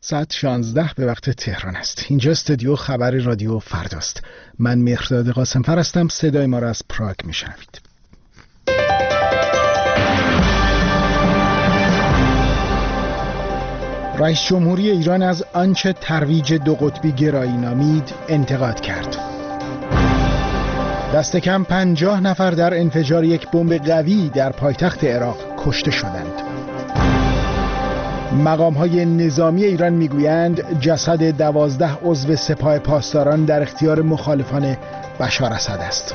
ساعت 16 به وقت تهران است. اینجا استودیو خبر رادیو فرداست. من مهرداد قاسمفر هستم. صدای ما را از پراگ میشنوید. رئیس جمهوری ایران از آنچه ترویج دو قطبی گرایی نامید انتقاد کرد. دست کم 50 نفر در انفجار یک بمب قوی در پایتخت عراق کشته شدند. مقام‌های نظامی ایران میگویند جسد 12 عضو سپاه پاسداران در اختیار مخالفان بشار اسد است.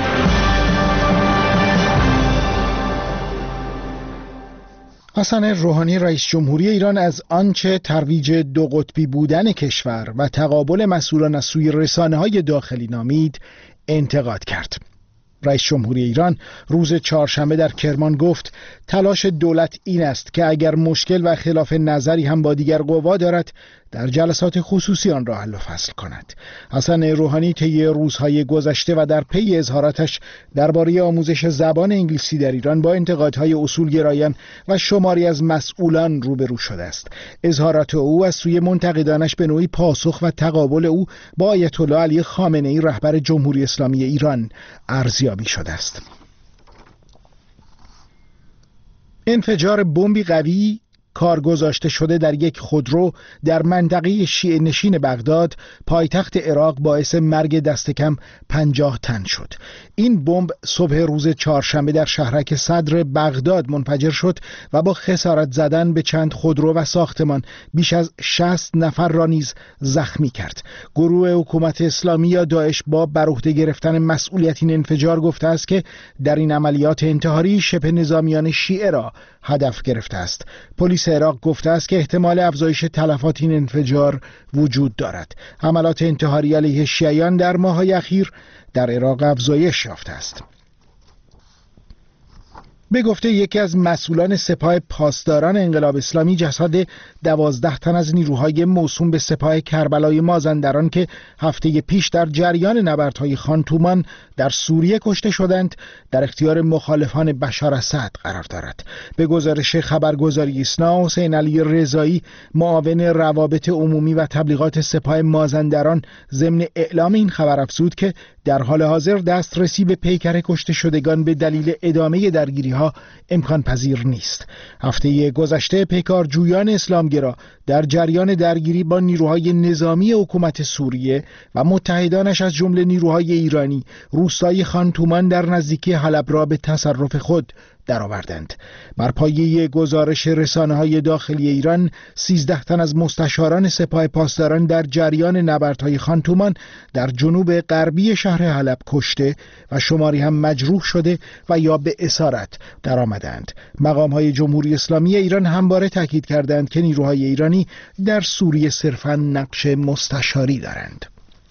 حسن روحانی رئیس جمهوری ایران از آنچه ترویج دو قطبی بودن کشور و تقابل مسئولان از سوی رسانه‌های داخلی نامید انتقاد کرد. رئیس جمهوری ایران روز چهارشنبه در کرمان گفت تلاش دولت این است که اگر مشکل و خلاف نظری هم با دیگر قوا دارد در جلسات خصوصی آن را حل و فصل کند. حسن روحانی طی روزهای گذشته و در پی اظهاراتش درباره آموزش زبان انگلیسی در ایران با انتقادهای اصولگرایان و شماری از مسئولان روبرو شده است. اظهارات او از سوی منتقدانش به نوعی پاسخ و تقابل او با آیت الله علی خامنه‌ای رهبر جمهوری اسلامی ایران ارزیابی شده است. انفجار بمبی قوی کار گذاشته شده در یک خودرو در منطقه شیعه نشین بغداد پایتخت عراق باعث مرگ دست کم 50 تن شد. این بمب صبح روز چهارشنبه در شهرک صدر بغداد منفجر شد و با خسارت زدن به چند خودرو و ساختمان بیش از 60 نفر را نیز زخمی کرد. گروه حکومت اسلامی یا داعش با بر عهده گرفتن مسئولیت این انفجار گفته است که در این عملیات انتحاری شبه نظامیان شیعه را هدف گرفته است. پلیس عراق گفته است که احتمال افزایش تلفات این انفجار وجود دارد. حملات انتحاری علیه شیعیان در ماه‌های اخیر در عراق افزایش یافته است. به گفته یکی از مسئولان سپاه پاسداران انقلاب اسلامی جسد 12 تن از نیروهای موسوم به سپاه کربلای مازندران که هفته پیش در جریان نبردهای خانتومان در سوریه کشته شدند در اختیار مخالفان بشار اسد قرار دارد. به گزارش خبرگزاری ایسنا، حسین علی رضایی معاون روابط عمومی و تبلیغات سپاه مازندران ضمن اعلام این خبر افزود که در حال حاضر دسترسی به پیکر کشته شدگان به دلیل ادامه درگیری‌ها امکان پذیر نیست. هفته گذشته پیکارجویان اسلامگرا در جریان درگیری با نیروهای نظامی حکومت سوریه و متحدانش از جمله نیروهای ایرانی روستای خانتومان در نزدیکی حلب را به تصرف خود درآوردند. بر پایه گزارش رسانه‌های داخلی ایران 13 تن از مستشاران سپاه پاسداران در جریان نبردهای خانتومان در جنوب غربی شهر حلب کشته و شماری هم مجروح شده و یا به اسارت درآمدند. مقام‌های جمهوری اسلامی ایران همواره تاکید کردند که نیروهای ایرانی در سوریه صرفاً نقش مستشاری دارند.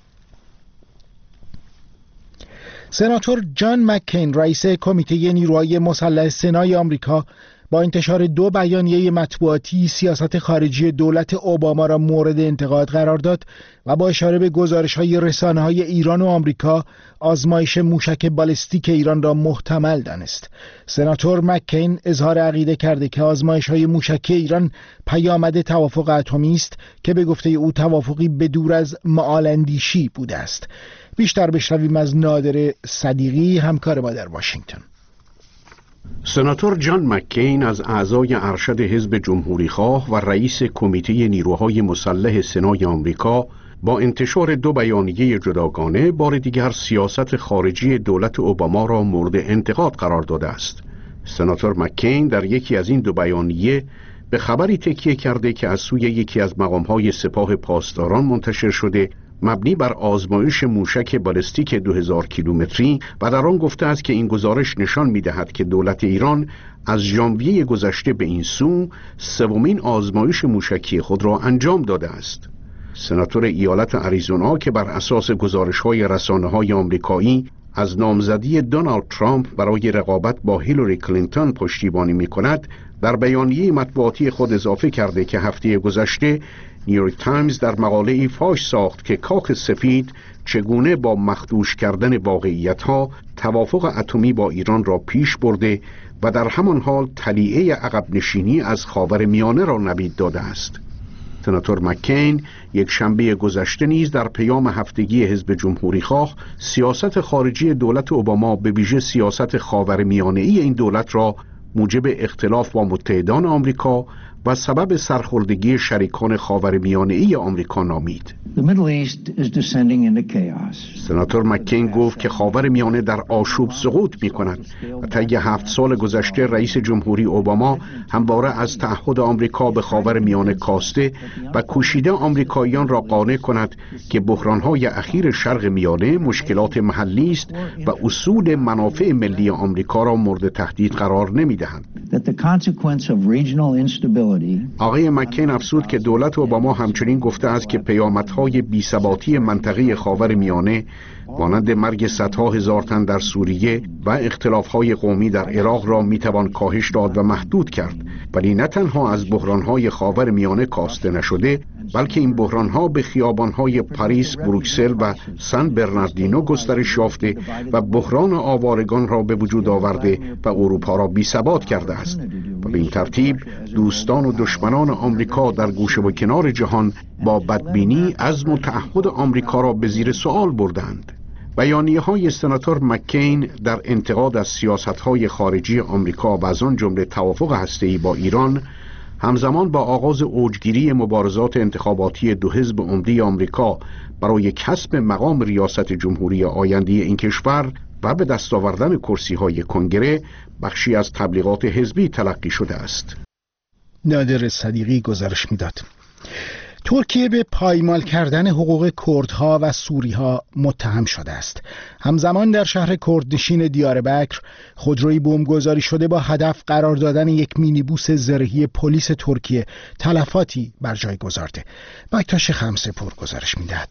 سناتور جان مککین رئیس کمیته نیروهای مسلح سنای آمریکا با انتشار 2 بیانیه مطبوعاتی سیاست خارجی دولت اوباما را مورد انتقاد قرار داد و با اشاره به گزارش‌های رسانه‌های ایران و آمریکا آزمایش موشک بالستیک ایران را محتمل دانست. سناتور مککین اظهار عقیده کرده که آزمایش‌های موشکی ایران پیامد توافق اتمی است که به گفته او توافقی بدور از معالاندیشی بوده است. بیشتر بشنویم از نادر صدیقی، همکار ما در واشنگتن. سناتور جان مککین از اعضای ارشد حزب جمهوریخواه و رئیس کمیته نیروهای مسلح سنای آمریکا با انتشار 2 بیانیه جداگانه بار دیگر سیاست خارجی دولت اوباما را مورد انتقاد قرار داده است. سناتور مککین در یکی از این 2 بیانیه به خبری تکیه کرده که از سوی یکی از مقام‌های سپاه پاسداران منتشر شده مبنی بر آزمایش موشک بالستیک 2000 کیلومتری و در آن گفته است که این گزارش نشان می‌دهد که دولت ایران از ژانویه گذشته به این سو 3مین آزمایش موشکی خود را انجام داده است. سناتور ایالت آریزونا که بر اساس گزارش‌های رسانه‌های آمریکایی از نامزدی دونالد ترامپ برای رقابت با هیلاری کلینتون پشتیبانی می‌کند، در بیانیه مطبوعاتی خود اضافه کرده که هفته گذشته نیویورک تایمز در مقاله‌ای فاش ساخت که کاخ سفید چگونه با مخدوش کردن واقعیت‌ها توافق اتمی با ایران را پیش برده و در همان حال طلیعه عقب نشینی از خاورمیانه را نوید داده است. سناتور مکین یک شنبه گذشته نیز در پیام هفتگی حزب جمهوریخواه سیاست خارجی دولت اوباما به ویژه سیاست خاورمیانه‌ای این دولت را موجب اختلاف با متحدان آمریکا و سبب سرخوردگی شریکان خاورمیانه‌ای آمریکا نامید. سناتور مکین گفت که خاورمیانه در آشوب سقوط می‌کند و طی 7 سال گذشته رئیس جمهوری اوباما همواره از تعهد آمریکا به خاورمیانه کاسته و کوشیده آمریکاییان را قانع کند که بحران‌های اخیر شرق میانه مشکلات محلی است و اصول منافع ملی آمریکا را مورد تهدید قرار نمی‌دهند. آقای مکین افزود که دولت اوباما همچنین گفته است که پیامدهای بی‌ثباتی منطقه خاورمیانه مانند مرگ صدها هزار تن در سوریه و اختلافهای قومی در عراق را میتوان کاهش داد و محدود کرد، ولی نه تنها از بحرانهای خاورمیانه کاسته نشده، بلکه این بحرانها به خیابانهای پاریس، بروکسل و سن برناردینو گسترش یافته و بحران آوارگان را به وجود آورده و اروپا را بی‌ثبات کرده است و به این ترتیب دوستان و دشمنان آمریکا در گوشه و کنار جهان با بدبینی عزم و تعهد آمریکا را به زیر سوال بردند. بیانیه‌های سناتور مکین در انتقاد از سیاست‌های خارجی آمریکا و از آن جمله توافق هسته‌ای با ایران همزمان با آغاز اوجگیری مبارزات انتخاباتی دو حزب عمده آمریکا برای کسب مقام ریاست جمهوری آینده این کشور و به دست آوردن کرسی‌های کنگره بخشی از تبلیغات حزبی تلقی شده است. نادر صدیقی گزارش می‌داد. ترکیه به پایمال کردن حقوق کردها و سوریها متهم شده است. همزمان در شهر کردنشین دیاربکر خودروی بمبگذاری شده با هدف قرار دادن یک مینیبوس زرهی پلیس ترکیه تلفاتی بر جای گذارده. بکتاش خمسه‌پور گزارش می‌دهد.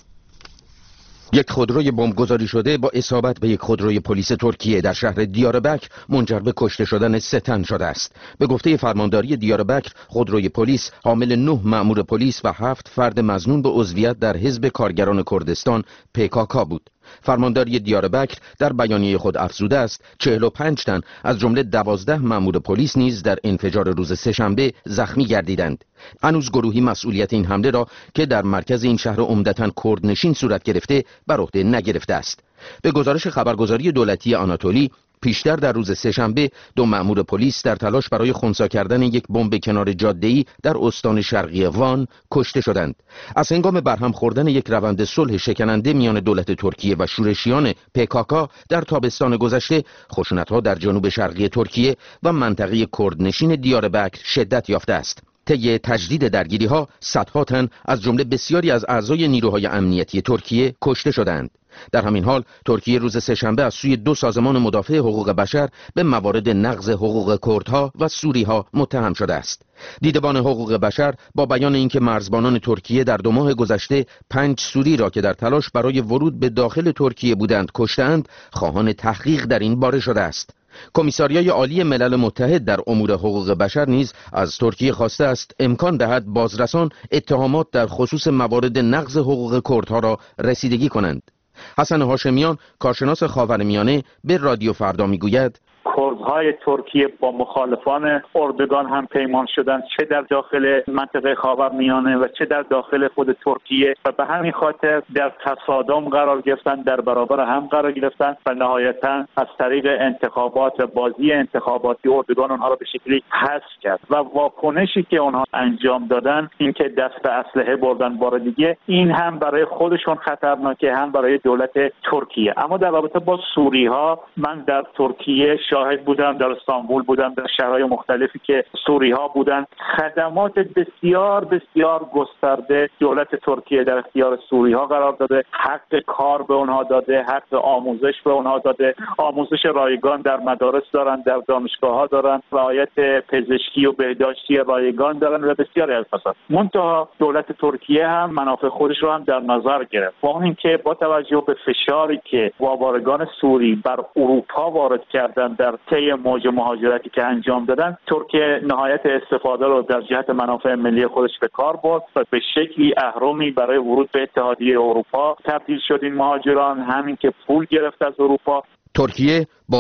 یک خودروی بمبگذاری شده با اصابت به یک خودروی پلیس ترکیه در شهر دیاربکر منجر به کشته شدن 3 تن شده است. به گفته فرمانداری دیاربکر، خودروی پلیس حامل 9 مأمور پلیس و 7 فرد مظنون به عضویت در حزب کارگران کردستان PKK بود. فرمانداری دیاربکر در بیانیه خود افزوده است 45 تن از جمله 12 مأمور پلیس نیز در انفجار روز سه‌شنبه زخمی گردیدند. هنوز گروهی مسئولیت این حمله را که در مرکز این شهر عمدتاً کردنشین صورت گرفته بر عهده نگرفته است. به گزارش خبرگزاری دولتی آناتولی، پیشتر در روز سه‌شنبه 2 مأمور پلیس در تلاش برای خنثی کردن یک بمب کنار جاده‌ای در استان شرقی وان کشته شدند. از هنگام برهم خوردن یک روند صلح شکننده میان دولت ترکیه و شورشیان PKK در تابستان گذشته، خشونت‌ها در جنوب شرقی ترکیه و منطقه کردنشین دیاربکر شدت یافته است. طی تجدید درگیری‌ها صدها تن از جمله بسیاری از اعضای نیروهای امنیتی ترکیه کشته شدند. در همین حال ترکیه روز سه‌شنبه از سوی 2 سازمان مدافع حقوق بشر به موارد نقض حقوق کردها و سوریها متهم شده است. دیدبان حقوق بشر با بیان اینکه مرزبانان ترکیه در 2 ماه گذشته 5 سوری را که در تلاش برای ورود به داخل ترکیه بودند کشتند، خواهان تحقیق در این باره شده است. کمیساریای عالی ملل متحد در امور حقوق بشر نیز از ترکیه خواسته است امکان دهد بازرسان اتهامات در خصوص موارد نقض حقوق کردها را رسیدگی کنند. حسن هاشمیان، کارشناس خاورمیانه، به رادیو فردا میگوید کردهای ترکیه با مخالفان اردوگان هم پیمان شدند، چه در داخل منطقه خاورمیانه و چه در داخل خود ترکیه، و به همین خاطر در تصادم قرار گرفتن، در برابر هم قرار گرفتن و نهایتا از طریق انتخابات، بازی انتخاباتی اردوگان آنها را به شکلی حذف کرد و واکنشی که آنها انجام دادن این که دست به اسلحه بردن بار دیگه، این هم برای خودشون خطرناکه هم برای دولت ترکیه. اما در رابطه با سوری ها، من در ترکیه شاهد بودم، در استانبول بودم، در شهرهای مختلفی که سوری ها بودن. خدمات بسیار بسیار گسترده دولت ترکیه در اختیار سوری ها قرار داده، حق کار به اونها داده، حق آموزش به اونها داده، آموزش رایگان در مدارس دارن، در دانشگاه ها دارن، رعایت پزشکی و بهداشتی رایگان دارن و بسیاری از فساد. منتها دولت ترکیه هم منافع خودش رو هم در نظر گرفت و اون اینکه با توجه به فشاری که آوارگان سوری بر اروپا وارد کردن در طی موج مهاجرتی که انجام دادن، ترکیه نهایت استفاده رو در جهت منافع ملی خودش به کار برد و به شکلی اهرمی برای ورود به اتحادیه اروپا تبدیل شد. این مهاجران همین که پول گرفت از اروپا. ترکیه با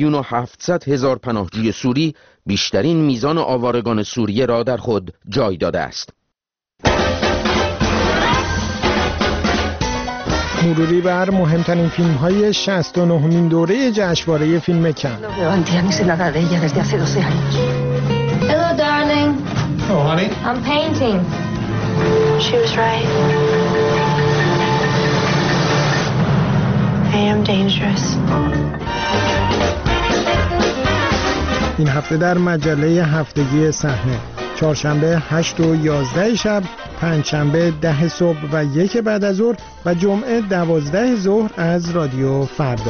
2,700,000 پناهجوی سوری بیشترین میزان آوارگان سوریه را در خود جای داده است. مروری بر مهمترین فیلم‌های 69مین دوره جشنواره فیلم کن. Hello, darling. Oh, honey. I'm painting. She was right. I am dangerous. این هفته در مجله هفتگی صحنه چهارشنبه 8 و 11 شب، پنجشنبه 10 صبح و 1 بعد از ظهر و جمعه 12 ظهر از رادیو فردا.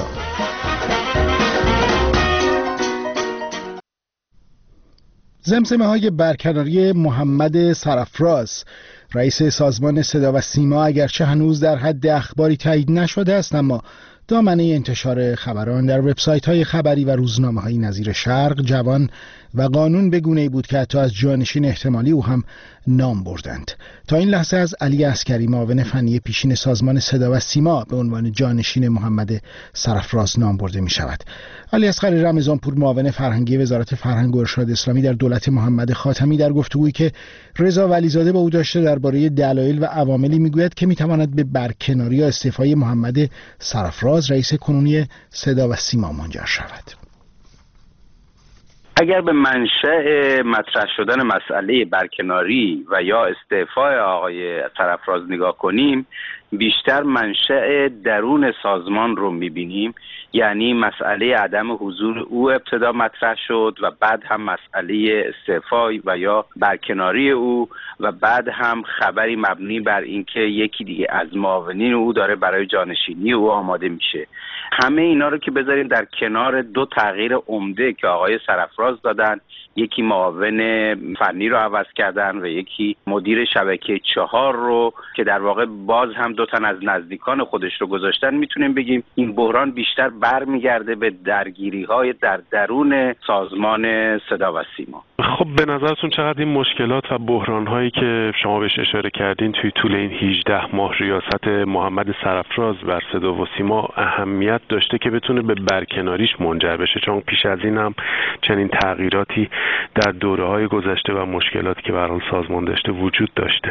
زمزمه های برکناری محمد سرافراز رئیس سازمان صدا و سیما اگرچه هنوز در حد اخباری تایید نشده است، اما دامنه انتشار خبران در وبسایت‌های خبری و روزنامه‌های نظیر شرق، جوان و قانون به گونه‌ای بود که حتی از جانشین احتمالی او هم نام بردند. تا این لحظه از علی عسکری، معاون فنی پیشین سازمان صدا و سیما، به عنوان جانشین محمد سرافراز نام برده می‌شود. علی عسکری رمضانپور، معاون فرهنگی وزارت فرهنگ و ارشاد اسلامی در دولت محمد خاتمی، در گفتگویی که رضا ولیزاده با او داشته درباره دلایل و عواملی میگوید که میتواند به برکناری یا استعفای محمد سرافراز رئیس کنونی صدا و سیما منجر شود. اگر به منشأ مطرح شدن مسئله برکناری و یا استعفای آقای سرافراز نگاه کنیم، بیشتر منشأ درون سازمان رو می‌بینیم. یعنی مسئله عدم حضور او ابتدا مطرح شد و بعد هم مسئله استعفای و یا برکناری او و بعد هم خبری مبنی بر اینکه یکی دیگه از معاونین او داره برای جانشینی او آماده میشه. همه اینا رو که بذاریم در کنار دو تغییر عمده که آقای سرافراز دادن، یکی معاون فنی رو عوض کردن و یکی مدیر شبکه 4 رو که در واقع باز هم دو تن از نزدیکان خودش رو گذاشتن، میتونیم بگیم این بحران بیشتر برمیگرده به درگیری‌های در درون سازمان صدا و سیما. خب به نظرتون چقدر این مشکلات و بحران‌هایی که شما بهش اشاره کردین توی طول این 18 ماه ریاست محمد سرافراز بر صدا و سیما اهمیت داشته که بتونه به برکناریش منجر بشه؟ چون پیش از این هم چنین تغییراتی در دوره‌های گذشته و مشکلاتی که برای سازمان داشته وجود داشته.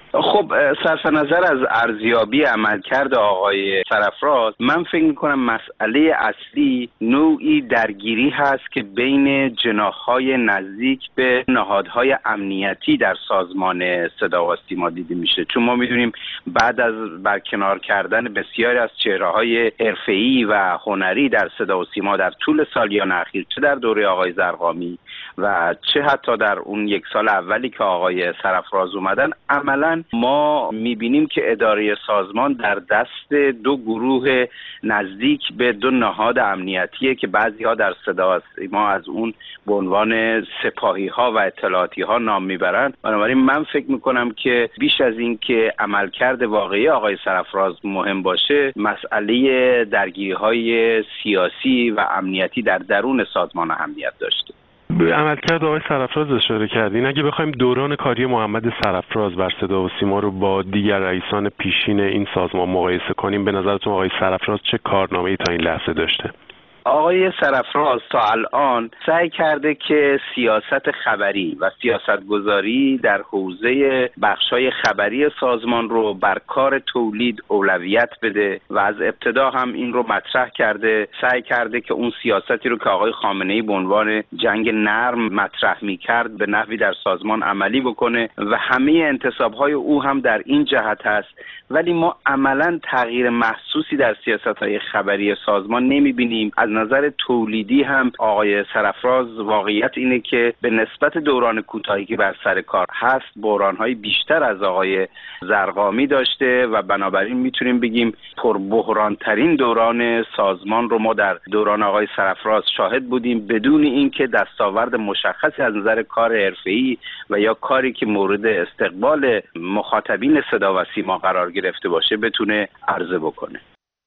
خب صرف نظر از ارزیابی عملکرد آقای سرافراز، من فکر میکنم مسئله اصلی نوعی درگیری هست که بین جناح‌های نزدیک به نهادهای امنیتی در سازمان صدا و سیما دیده میشه. چون ما میدونیم بعد از برکنار کردن بسیاری از چهره‌های حرفه‌ای و هنری در صدا و سیما در طول سالیان اخیر، چه در دوره آقای زرقامی و چه حتی در اون 1 سال اولی که آقای سرافراز اومدن، عملاً ما میبینیم که اداره سازمان در دست دو گروه نزدیک به دو نهاد امنیتیه که بعضی ها در صدا و سیما از اون به عنوان سپاهی ها و اطلاعاتی ها نام میبرن. بنابراین من فکر میکنم که بیش از این که عملکرد واقعی آقای سرافراز مهم باشه، مسئله درگیری های سیاسی و امنیتی در درون سازمان اهمیت داشته. به عملکرد آقای سرافراز اشاره کردین. اگه بخوایم دوران کاری محمد سرافراز بر صدا و سیما رو با دیگر رئیسان پیشین این سازمان مقایسه کنیم، به نظرتون آقای سرافراز چه کارنامه‌ای تا این لحظه داشته؟ آقای سرافراز تا الان سعی کرده که سیاست خبری و سیاست گذاری در حوزه بخشای خبری سازمان رو بر کار تولید اولویت بده و از ابتدا هم این رو مطرح کرده. سعی کرده که اون سیاستی رو که آقای خامنه‌ای به عنوان جنگ نرم مطرح می‌کرد به نحوی در سازمان عملی بکنه و همه انتصاب‌های او هم در این جهت هست. ولی ما عملاً تغییر محسوسی در سیاست‌های خبری سازمان نمی‌بینیم. از نظر تولیدی هم آقای سرافراز واقعیت اینه که به نسبت دوران کوتاهی که بر سر کار هست، بحران‌های بیشتر از آقای زرقامی داشته و بنابراین میتونیم بگیم پربحران‌ترین دوران سازمان رو ما در دوران آقای سرافراز شاهد بودیم، بدون اینکه دستاورد مشخصی از نظر کار حرفه‌ای و یا کاری که مورد استقبال مخاطبین صدا و سیما قرار گرفته باشه بتونه عرضه بکنه.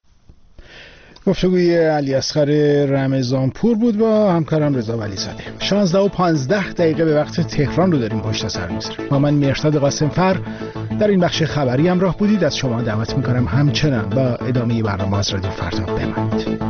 گفتگوی علی اصغر رمضانپور بود با همکارم رضا ولیزاده. 16:15 به وقت تهران رو داریم پشت سر می‌ذاریم. با من مرتضی قاسم‌فر در این بخش خبری همراه بودید. از شما دعوت می‌کنم همچنان با ادامه برنامه از رادیو فردا بمانید.